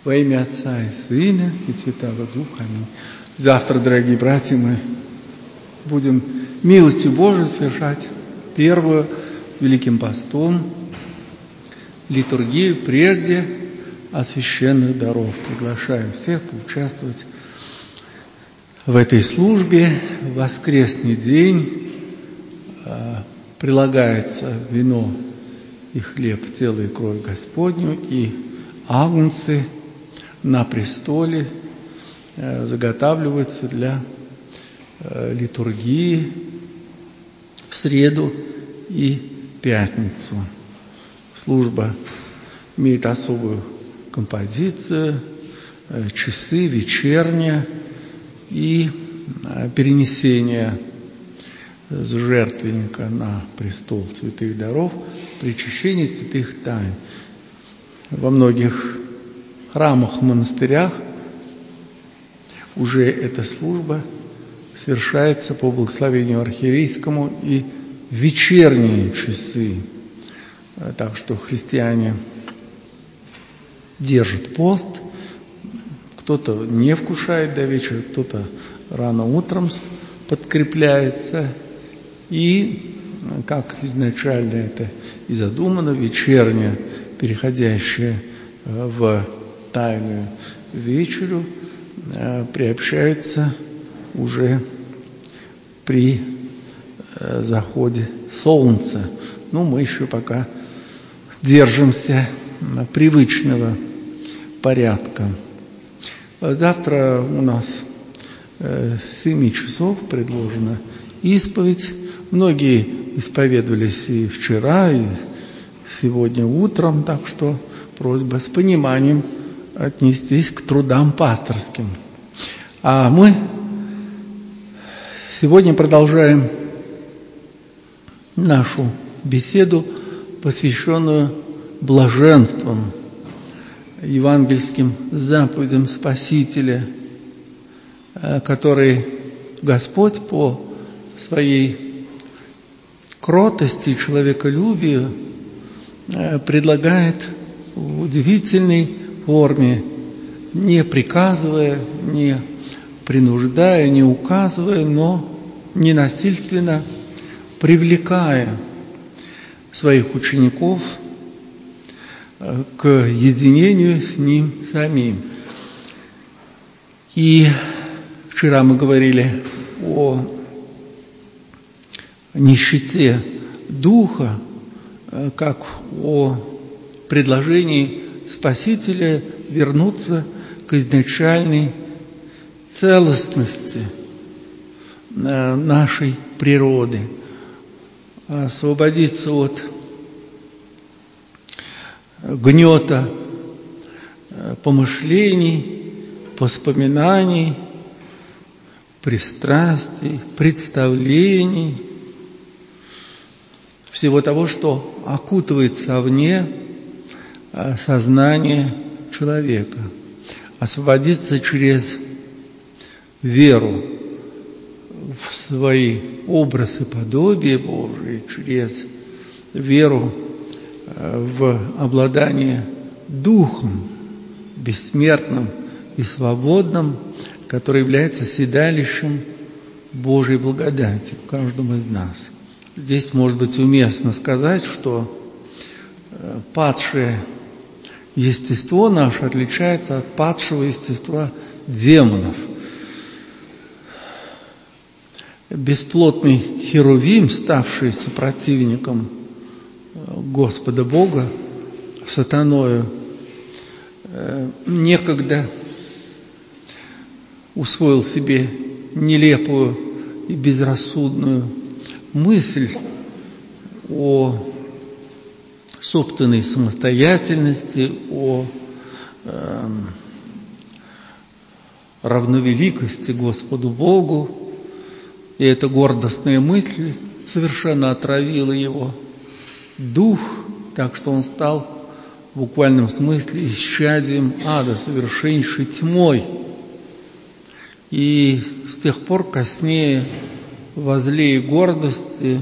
Во имя Отца и Сына и Святого Духа. Аминь. Завтра, дорогие братья, мы будем милостью Божией совершать первую Великим Постом литургию прежде от священных даров. Приглашаем всех поучаствовать в этой службе. В воскресный день прилагается вино и хлеб, тело и кровь Господню, и агнцы на престоле заготавливаются для литургии в среду и пятницу. Служба имеет особую композицию, часы, вечерняя и перенесение с жертвенника на престол святых даров, причащение святых тайн. Во многих храмах, монастырях уже эта служба совершается по благословению архиерейскому и в вечерние часы. Так что христиане держат пост, кто-то не вкушает до вечера, кто-то рано утром подкрепляется. И, как изначально это и задумано, вечерняя, переходящая в тайную вечерю, приобщается уже при заходе солнца. Но мы еще пока держимся привычного порядка. Завтра у нас с 7 часов предложена исповедь. Многие исповедовались и вчера, и сегодня утром, так что просьба с пониманием отнестись к трудам пасторским. А мы сегодня продолжаем нашу беседу, посвященную блаженствам, евангельским заповедям Спасителя, которые Господь по своей кротости и человеколюбию предлагает в удивительной форме, не приказывая, не принуждая, не указывая, но ненасильственно привлекая своих учеников к единению с Ним самим. И вчера мы говорили о нищете духа, как о предложении Спасителя вернуться к изначальной целостности нашей природы, освободиться от гнета помышлений, воспоминаний, пристрастий, представлений, всего того, что окутывается вне сознания человека. Освободиться через веру в свои образы подобия Божие, через веру в обладание Духом бессмертным и свободным, который является седалищем Божьей благодати каждому из нас. Здесь, может быть, уместно сказать, что падшее естество наше отличается от падшего естества демонов. Бесплотный Херувим, ставший сопротивником Господа Бога, сатаною, некогда усвоил себе нелепую и безрассудную мысль о собственной самостоятельности, о равновеликости Господу Богу. И эта гордостная мысль совершенно отравила его дух, так что он стал в буквальном смысле исчадием ада, совершеннейшей тьмой. И с тех пор коснее возле гордости,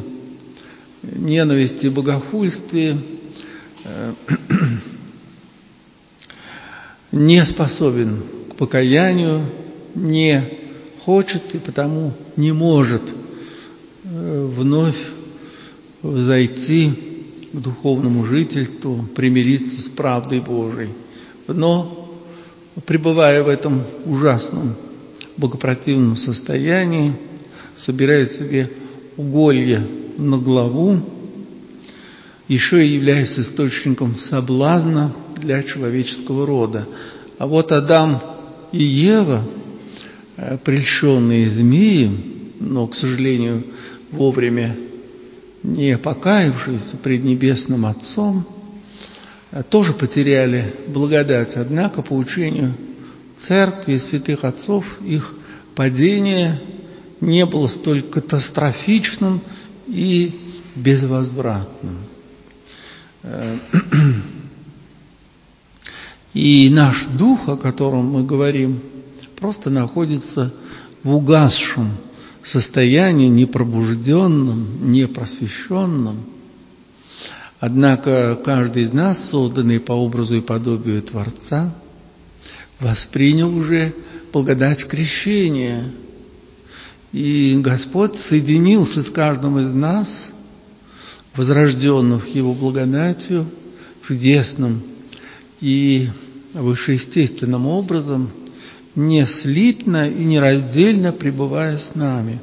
ненависти и богохульствия не способен к покаянию, не хочет и потому не может вновь взойти к духовному жительству, примириться с правдой Божией. Но, пребывая в этом ужасном богопротивном состоянии, собирает себе уголье на главу, еще и являясь источником соблазна для человеческого рода. А вот Адам и Ева, прельщенные змеем, но, к сожалению, вовремя не покаявшиеся пред Небесным Отцом, тоже потеряли благодать. Однако, по учению Церкви и святых отцов, их падение не было столь катастрофичным и безвозвратным. И наш дух, о котором мы говорим, просто находится в угасшем состоянии, непробужденном, непросвещенном. Однако каждый из нас, созданный по образу и подобию Творца, воспринял уже благодать крещения. И Господь соединился с каждым из нас, возрожденных Его благодатью, чудесным и высшеестественным образом, не слитно и нераздельно пребывая с нами.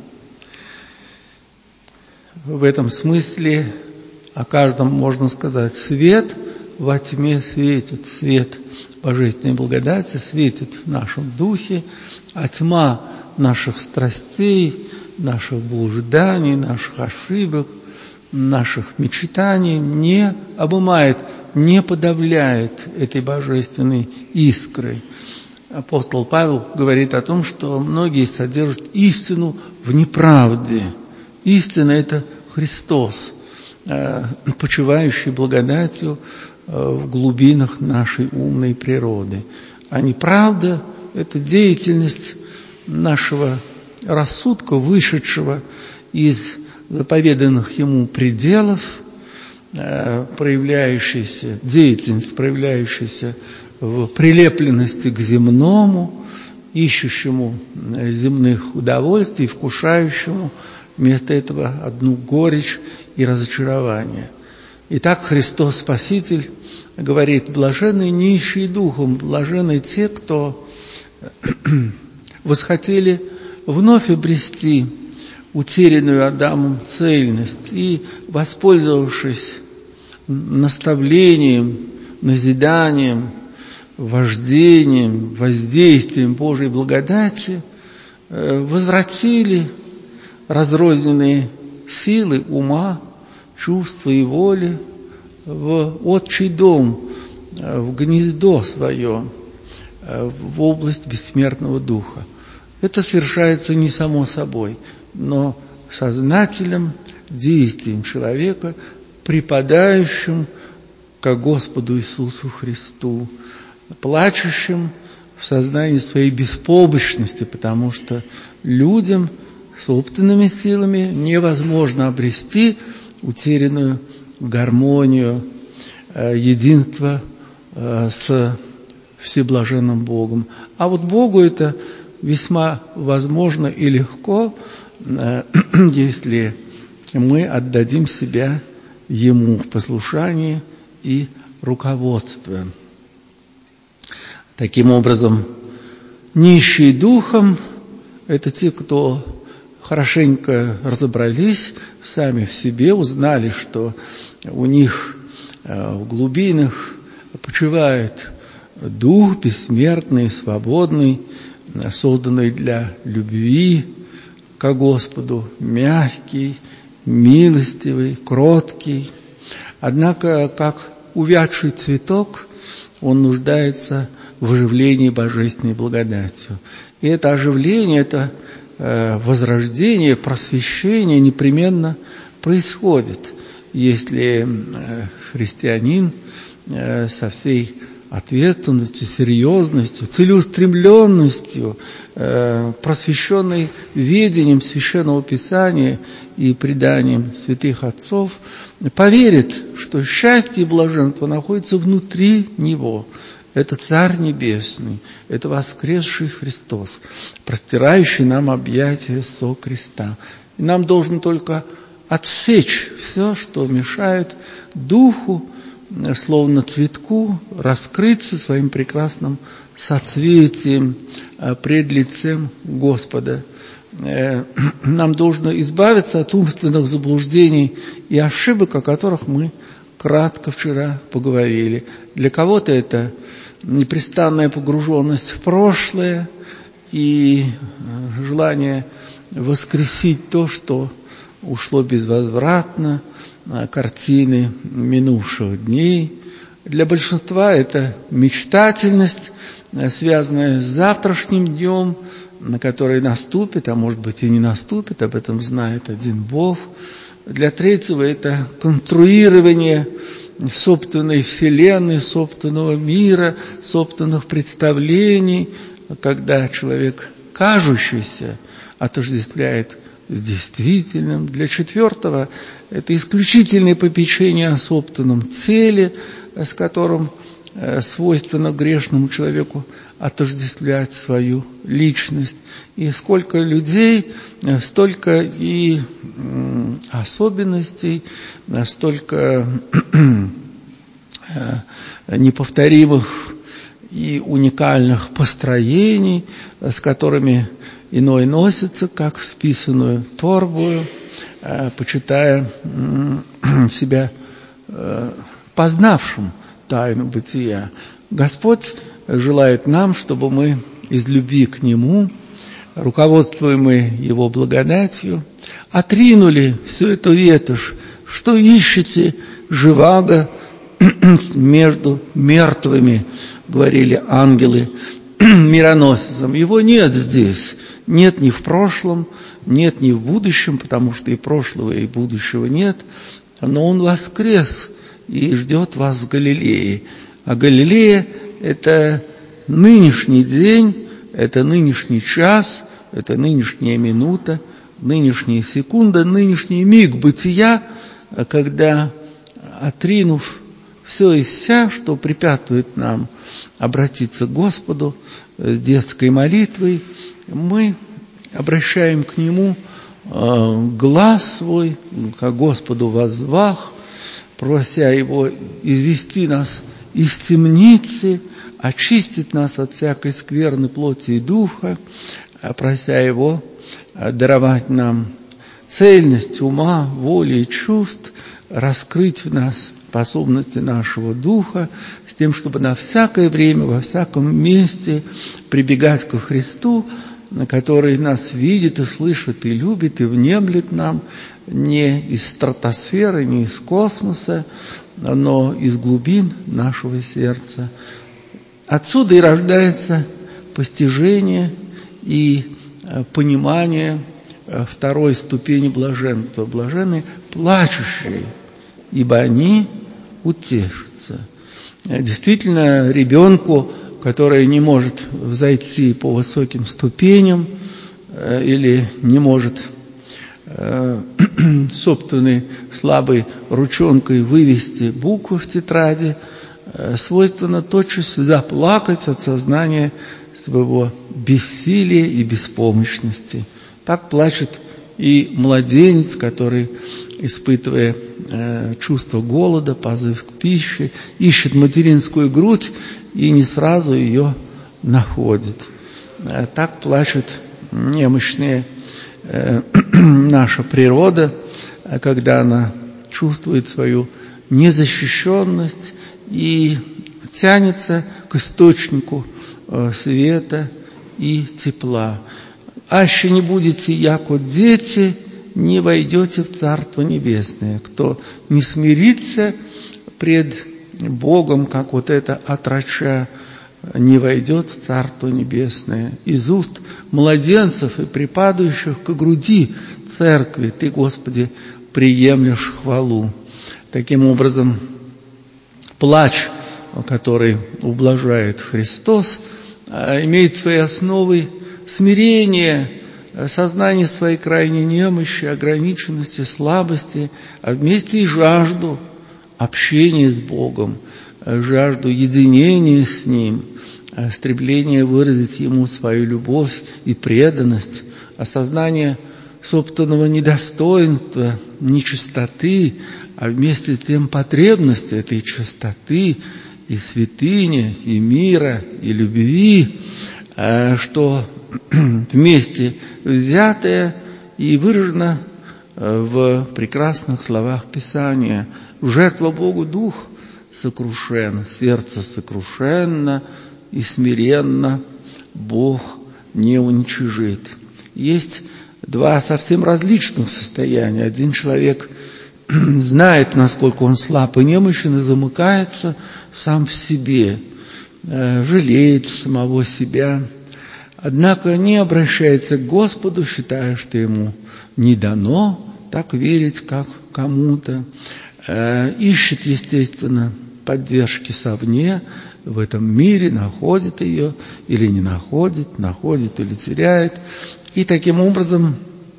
В этом смысле о каждом можно сказать: свет во тьме светит, свет божественной благодати светит в нашем духе, а тьма наших страстей, наших блужданий, наших ошибок, наших мечтаний не обымает, не подавляет этой божественной искрой. Апостол Павел говорит о том, что многие содержат истину в неправде. Истина – это Христос, почивающий благодатью в глубинах нашей умной природы. А неправда – это деятельность нашего рассудка, вышедшего из заповеданных ему пределов, деятельность, проявляющаяся в прилепленности к земному, ищущему земных удовольствий, вкушающему вместо этого одну горечь и разочарование. Итак, Христос Спаситель говорит: блаженны нищие духом, блаженны те, кто восхотели вновь обрести утерянную Адамом цельность и, воспользовавшись наставлением, назиданием, вождением, воздействием Божьей благодати, возвратили разрозненные силы ума, чувства и воли в отчий дом, в гнездо свое, в область бессмертного духа. Это совершается не само собой, но сознательным действием человека, припадающим к Господу Иисусу Христу, плачущим в сознании своей беспомощности, потому что людям собственными силами невозможно обрести утерянную гармонию, единство с всеблаженным Богом. А вот Богу это весьма возможно и легко, если мы отдадим себя Ему в послушании и руководстве. Таким образом, нищие духом – это те, кто хорошенько разобрались сами в себе, узнали, что у них в глубинах почивает дух бессмертный, свободный, созданный для любви ко Господу, мягкий, милостивый, кроткий. Однако, как увядший цветок, он нуждается в оживлении божественной благодатью. И это оживление, это возрождение, просвещение непременно происходит, если христианин со всей ответственностью, серьезностью, целеустремленностью, просвещенный ведением Священного Писания и преданием святых отцов, поверит, что счастье и блаженство находятся внутри него. это Царь Небесный, это воскресший Христос, простирающий нам объятия со креста. И нам должно только отсечь все, что мешает Духу, словно цветку, раскрыться своим прекрасным соцветием пред лицем Господа. Нам должно избавиться от умственных заблуждений и ошибок, о которых мы кратко вчера поговорили. Для кого-то это непрестанная погруженность в прошлое и желание воскресить то, что ушло безвозвратно, картины минувших дней. Для большинства это мечтательность, связанная с завтрашним днем, на который наступит, а может быть и не наступит, об этом знает один Бог. Для третьего это конструирование собственной вселенной, собственного мира, собственных представлений, когда человек, кажущийся, отождествляет с действительным. Для четвертого это исключительное попечение о собственном целе, с которым свойственно грешному человеку отождествлять свою личность. И сколько людей, столько и особенностей, столько неповторимых и уникальных построений, с которыми иной носится, как списанную торбу, почитая себя познавшим тайну бытия. Господь желает нам, чтобы мы из любви к Нему, руководствуемые Его благодатью, отринули всю эту ветошь, что ищете живаго между мертвыми, говорили ангелы мироносцам. Его нет здесь, нет ни в прошлом, нет ни в будущем, потому что и прошлого, и будущего нет, но Он воскрес и ждет вас в Галилее. А Галилея – это нынешний день, это нынешний час, это нынешняя минута, нынешняя секунда, нынешний миг бытия, когда, отринув все и вся, что препятствует нам обратиться к Господу с детской молитвой, мы обращаем к Нему глаз свой, к Господу воззвав, прося Его извести нас из темницы, очистить нас от всякой скверны плоти и духа, прося Его даровать нам цельность ума, воли и чувств, раскрыть в нас способности нашего духа, с тем, чтобы на всякое время, во всяком месте прибегать ко Христу, который нас видит и слышит, и любит, и внемлет нам не из стратосферы, не из космоса, но из глубин нашего сердца. Отсюда и рождается постижение и понимание второй ступени блаженства. Блаженны плачущие, ибо они утешатся. Действительно, ребенку, который не может взойти по высоким ступеням или не может собственной слабой ручонкой вывести буквы в тетради, свойственно тотчас заплакать от сознания своего бессилия и беспомощности. Так плачет и младенец, который, испытывая чувство голода, позыв к пище, ищет материнскую грудь и не сразу ее находит. Так плачет немощная наша природа, когда она чувствует свою незащищенность и тянется к источнику света и тепла. «Аще не будете, яко дети, не войдете в Царство Небесное». Кто не смирится пред Богом, как вот это отроча, не войдет в Царство Небесное. Из уст младенцев и припадающих к груди церкви Ты, Господи, приемлешь хвалу. Таким образом, плач, который ублажает Христос, имеет своей основой смирение, сознание своей крайней немощи, ограниченности, слабости, а вместе и жажду общения с Богом, жажду единения с Ним, стремление выразить Ему свою любовь и преданность, осознание собственного недостоинства, нечистоты, а вместе с тем потребности этой чистоты и святыни, и мира, и любви, что вместе взятое и выражено в прекрасных словах Писания. В жертву Богу дух сокрушен, сердце сокрушенно и смиренно Бог не уничижит. Есть два совсем различных состояния. Один человек знает, насколько он слаб и немощен, и замыкается сам в себе, жалеет самого себя, однако не обращается к Господу, считая, что ему не дано так верить, как кому-то, ищет, естественно, поддержки совне в этом мире, находит ее или не находит, находит или теряет, и таким образом,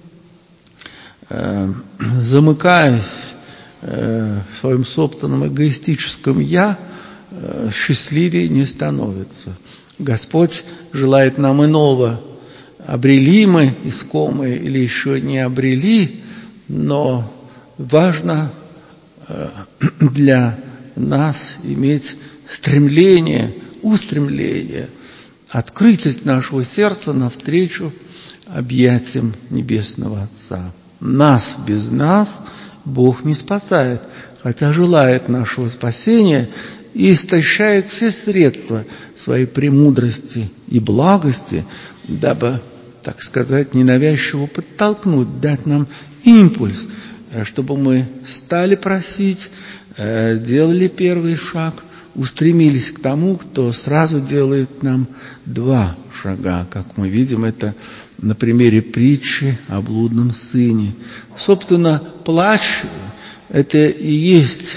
замыкаясь в своем собственном эгоистическом «я», счастливее не становится. Господь желает нам иного. Обрели мы искомое или еще не обрели, но важно для нас иметь стремление, устремление, открытость нашего сердца навстречу объятиям Небесного Отца. Нас без нас Бог не спасает, хотя желает нашего спасения и истощает все средства своей премудрости и благости, дабы, так сказать, ненавязчиво подтолкнуть, дать нам импульс, чтобы мы стали просить, делали первый шаг, устремились к тому, кто сразу делает нам два шага, как мы видим это на примере притчи о блудном сыне. Собственно, плач – это и есть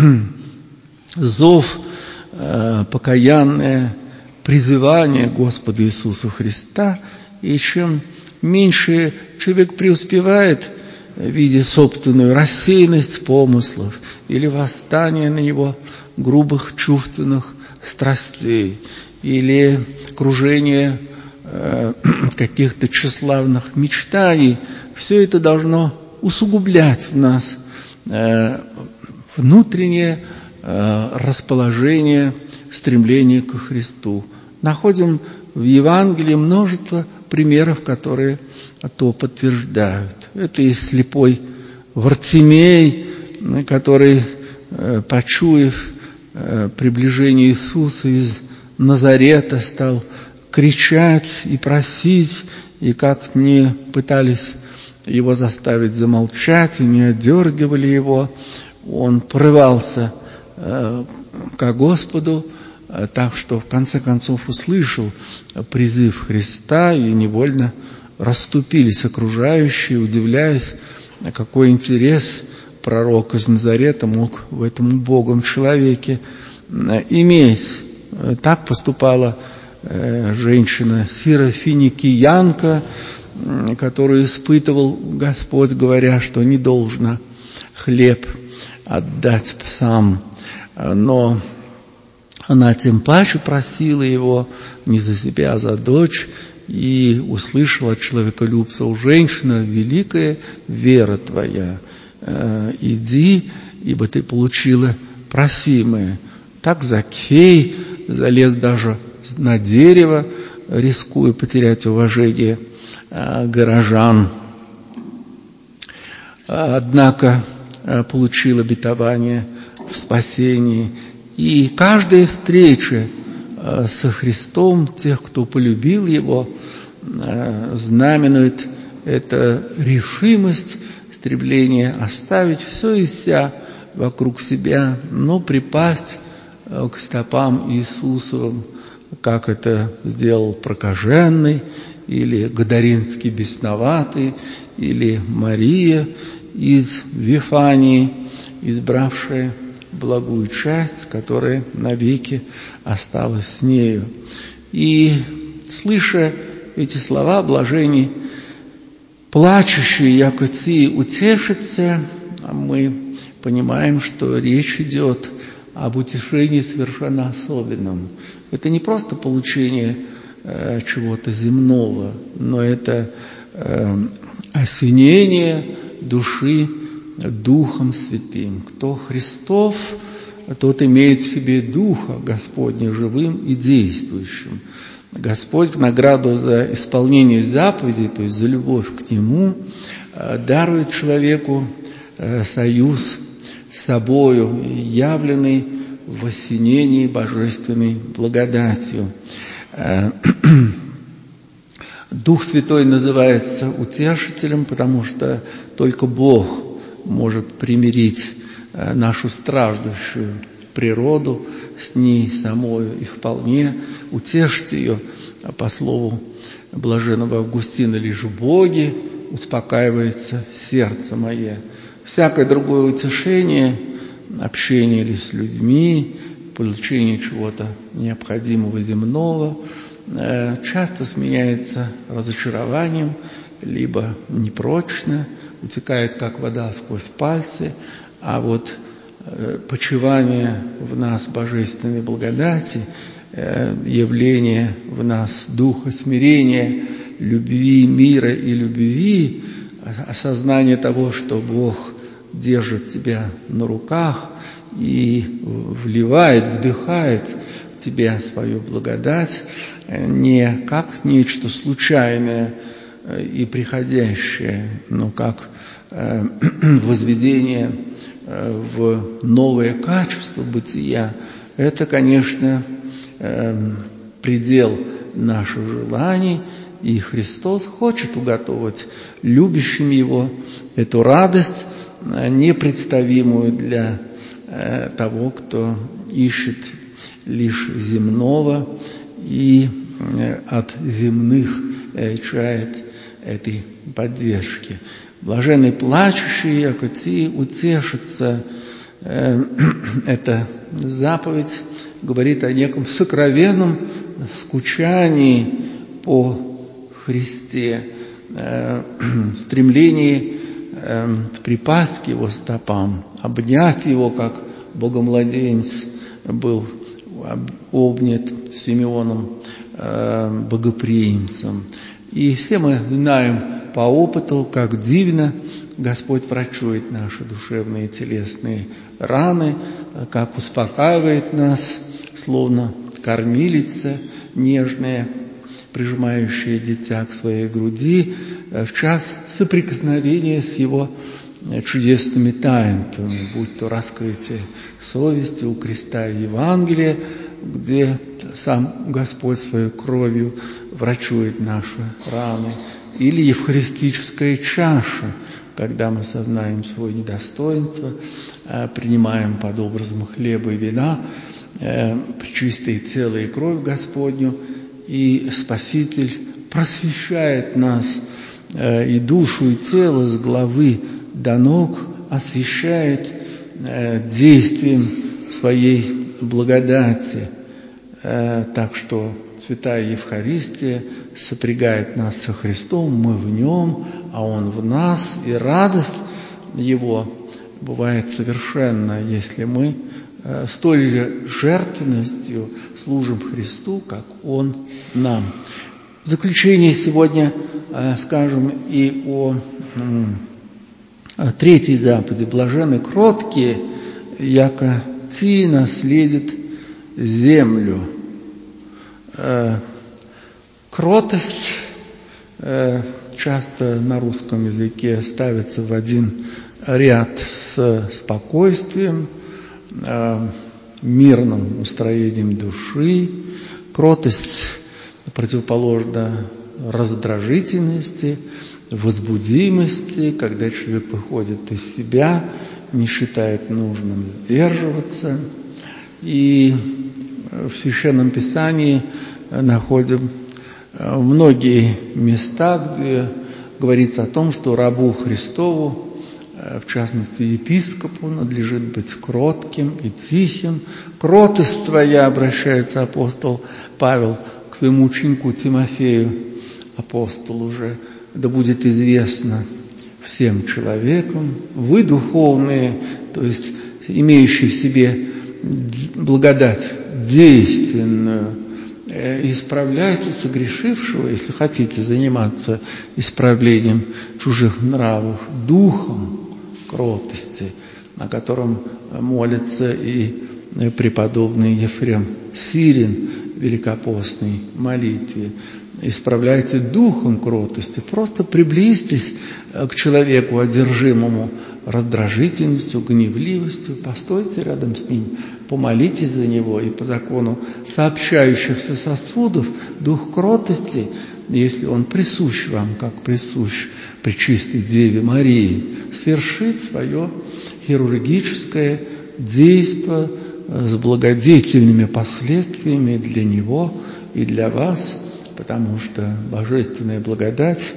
зов, покаянное призывание Господа Иисуса Христа, и чем меньше человек преуспевает, видя собственную рассеянность помыслов или восстание на его грубых чувственных страстей, или кружение каких-то тщеславных мечтаний, все это должно усугублять в нас внутреннее расположение, стремление ко Христу. Находим в Евангелии множество примеров, которые то подтверждают. Это и слепой Вартимей, который, почуяв приближение Иисуса из Назарета, стал кричать и просить, и как не пытались его заставить замолчать, и не отдергивали его, он порывался ко Господу, так что в конце концов услышал призыв Христа, и невольно расступились окружающие, удивляясь, какой интерес пророк из Назарета мог в этом убогом человеке иметь. Так поступала женщина сирофиникиянка, которую испытывал Господь, говоря, что не должна хлеб отдать псам. Но она тем паче просила его не за себя, а за дочь, и услышала от человеколюбца: «У женщины великая вера твоя, иди, ибо ты получила просимое». Так Закхей залез даже на дерево, рискуя потерять уважение горожан. Однако получил обетование в спасении. И каждая встреча со Христом, тех, кто полюбил Его, знаменует это решимость, стремление оставить все и вся вокруг себя, но припасть к стопам Иисусовым, как это сделал прокаженный, или Гадаринский бесноватый, или Мария из Вифании, избравшая благую часть, которая навеки осталась с нею. И, слыша эти слова, блаженни плачущие, яко ти утешится, мы понимаем, что речь идет об утешении совершенно особенном. Это не просто получение чего-то земного, но это осенение души Духом Святым. Кто Христов, тот имеет в себе Духа Господня живым и действующим. Господь в награду за исполнение заповедей, то есть за любовь к Нему, дарует человеку союз с собою, явленный в осенении божественной благодатью. Дух Святой называется утешителем, потому что только Бог может примирить нашу страждущую природу с ней самою и вполне утешить ее. По слову блаженного Августина, лишь в Боге успокаивается сердце мое. Всякое другое утешение, общение ли с людьми, получение чего-то необходимого земного, часто сменяется разочарованием, либо непрочно, утекает, как вода сквозь пальцы, а вот почивание в нас божественной благодати, явление в нас духа смирения, любви, мира и любви, осознание того, что Бог держит тебя на руках и вливает, вдыхает в тебя свою благодать, не как нечто случайное и приходящее, но как возведение в новое качество бытия. Это, конечно, предел наших желаний, и Христос хочет уготовить любящим Его эту радость, непредставимую для того, кто ищет лишь земного и от земных чает этой поддержки. Блаженный плачущий, яко ти утешится. Эта заповедь говорит о неком сокровенном скучании по Христе, стремлении припасть к Его стопам, обнять Его, как богомладенец был обнят Симеоном богоприимцем. И все мы знаем по опыту, как дивно Господь врачует наши душевные и телесные раны, как успокаивает нас, словно кормилица нежная, прижимающая дитя к своей груди в час соприкосновения с Его чудесными таинствами, будь то раскрытие совести у креста и Евангелия, где сам Господь своей кровью врачует наши раны, или евхаристическая чаша, когда мы сознаем свое недостоинство, принимаем под образом хлеба и вина пречистое тело и кровь Господню, и Спаситель просвещает нас и душу, и тело с головы до ног, освящает действием своей благодати. Так что святая Евхаристия сопрягает нас со Христом, мы в Нем, а Он в нас, и радость Его бывает совершенна, если мы с той же жертвенностью служим Христу, как Он нам. В заключение сегодня скажем и о третьей заповеди. Блаженны кроткие, яко ти наследит землю. Кротость часто на русском языке ставится в один ряд с спокойствием, мирным устроением души. Кротость противоположна раздражительности, возбудимости, когда человек выходит из себя, не считает нужным сдерживаться. И в Священном Писании находим многие места, где говорится о том, что рабу Христову, в частности епископу, надлежит быть кротким и тихим. «Кротость твоя», обращается апостол Павел к своему ученику Тимофею, апостол уже, да будет известно всем человеком. Вы духовные, то есть имеющие в себе благодать действенную, исправляйте согрешившего, если хотите заниматься исправлением чужих нравов, духом кротости, на котором молится и преподобный Ефрем Сирин в великопостной молитве. Исправляйте духом кротости, просто приблизьтесь к человеку, одержимому раздражительностью, гневливостью, постойте рядом с ним, помолитесь за него, и по закону сообщающихся сосудов дух кротости, если он присущ вам, как присущ пречистой Деве Марии, свершит свое хирургическое действие с благодетельными последствиями для него и для вас, потому что божественная благодать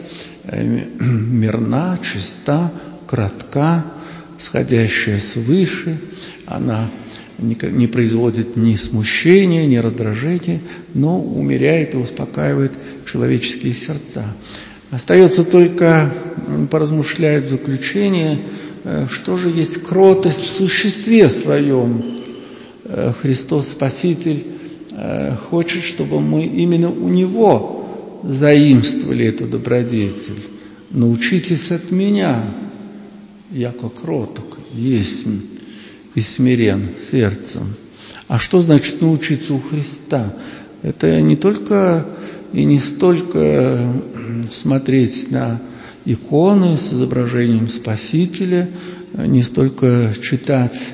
мирна, чиста, кратка, сходящая свыше, она не производит ни смущения, ни раздражения, но умеряет и успокаивает человеческие сердца. Остается только поразмышлять в заключение, что же есть кротость в существе своем. Христос Спаситель хочет, чтобы мы именно у Него заимствовали эту добродетель. Научитесь от меня, яко кроток есмь и смирен сердцем. А что значит научиться у Христа? Это не только и не столько смотреть на иконы с изображением Спасителя, не столько читать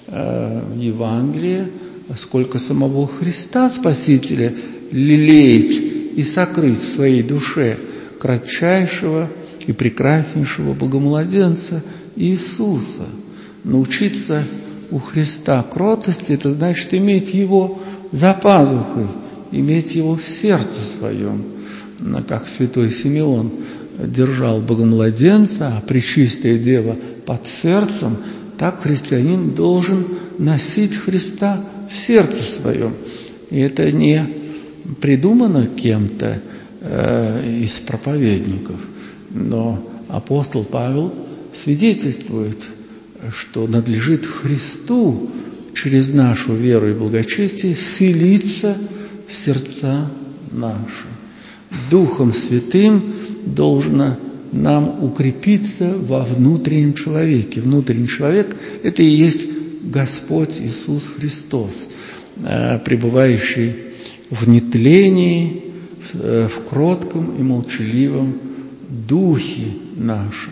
Евангелие, сколько самого Христа Спасителя лелеять и сокрыть в своей душе кратчайшего и прекраснейшего Богомладенца Иисуса. Научиться у Христа кротости – это значит иметь Его за пазухой, иметь Его в сердце своем, как святой Симеон держал Богомладенца, а Пречистая Дева под сердцем, так христианин должен носить Христа в сердце своем. И это не придумано кем-то из проповедников, но апостол Павел свидетельствует, что надлежит Христу через нашу веру и благочестие вселиться в сердца наши. Духом Святым должно нам укрепиться во внутреннем человеке. Внутренний человек – это и есть Господь Иисус Христос, пребывающий в нетлении, в кротком и молчаливом Духе нашем.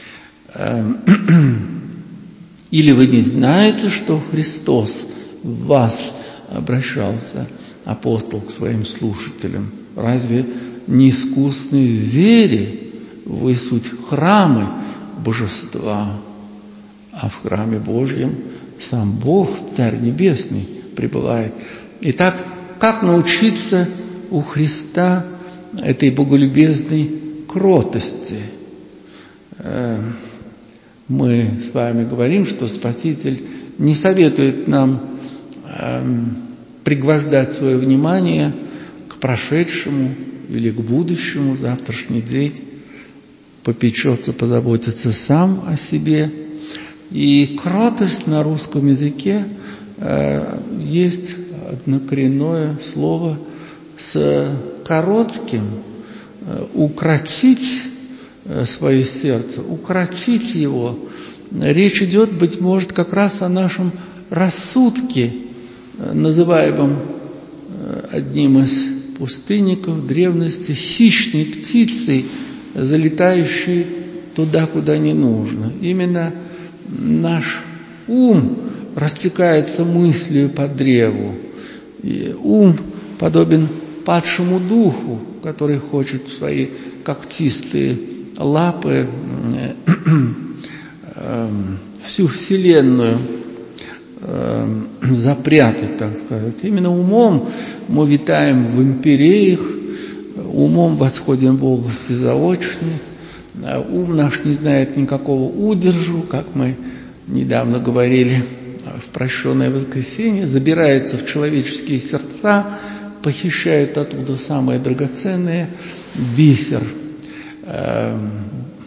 Или вы не знаете, что Христос в вас обращался, апостол, к своим слушателям? Разве не искусны в вере вы суть храмы Божества, а в храме Божьем сам Бог, Царь Небесный, пребывает? Итак, как научиться у Христа этой боголюбезной кротости? Мы с вами говорим, что Спаситель не советует нам пригвождать свое внимание к прошедшему или к будущему. Завтрашний день попечется, позаботится сам о себе. И кротость на русском языке есть однокоренное слово с коротким, укротить свое сердце, укротить его. Речь идет, быть может, как раз о нашем рассудке, называемом одним из пустынников древности хищной птицей, залетающей туда, куда не нужно. Именно наш ум растекается мыслью по древу. И ум подобен падшему духу, который хочет в свои когтистые лапы всю вселенную запрятать, так сказать. Именно умом мы витаем в империях, умом восходим в области заочной. Ум наш не знает никакого удержу, как мы недавно говорили в прощенное воскресенье, забирается в человеческие сердца, похищает оттуда самое драгоценное, бисер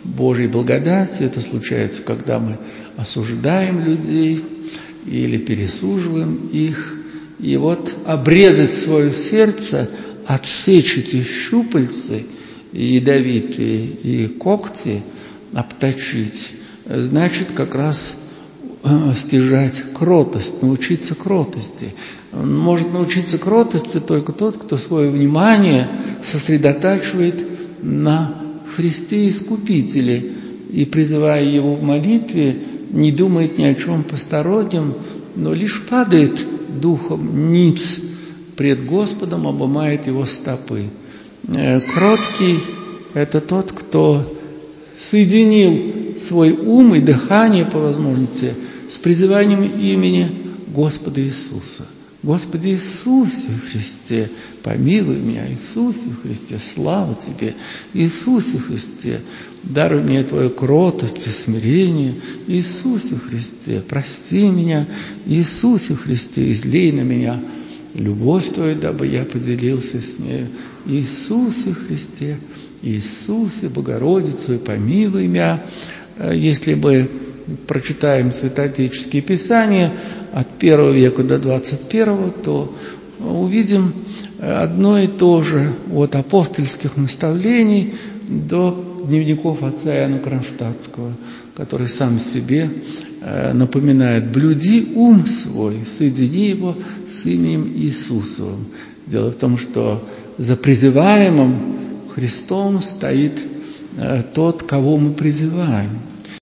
Божьей благодати. Это случается, когда мы осуждаем людей или пересуживаем их. И вот обрезать свое сердце, отсечь эти щупальцы ядовитые и когти, обточить, значит как раз стяжать кротость, научиться кротости. Может научиться кротости только тот, кто свое внимание сосредотачивает на Христе Искупителе и, призывая Его в молитве, не думает ни о чем постороннем, но лишь падает духом ниц пред Господом, обымает Его стопы. Кроткий – это тот, кто соединил свой ум и дыхание по возможности с призыванием имени Господа Иисуса. Господи Иисусе Христе, помилуй меня, Иисусе Христе, слава Тебе, Иисусе Христе, даруй мне Твою кротость и смирение, Иисусе Христе, прости меня, Иисусе Христе, излей на меня любовь Твою, дабы я поделился с нею, Иисусе Христе, Иисусе, Богородицу, помилуй меня. Если мы прочитаем святоотеческие писания от 1 века до 21, то увидим одно и то же, от апостольских наставлений до дневников отца Иоанна Кронштадтского, который сам себе напоминает: «Блюди ум свой, соедини его с именем Иисусовым». Дело в том, что за призываемым Христом стоит тот, кого мы призываем.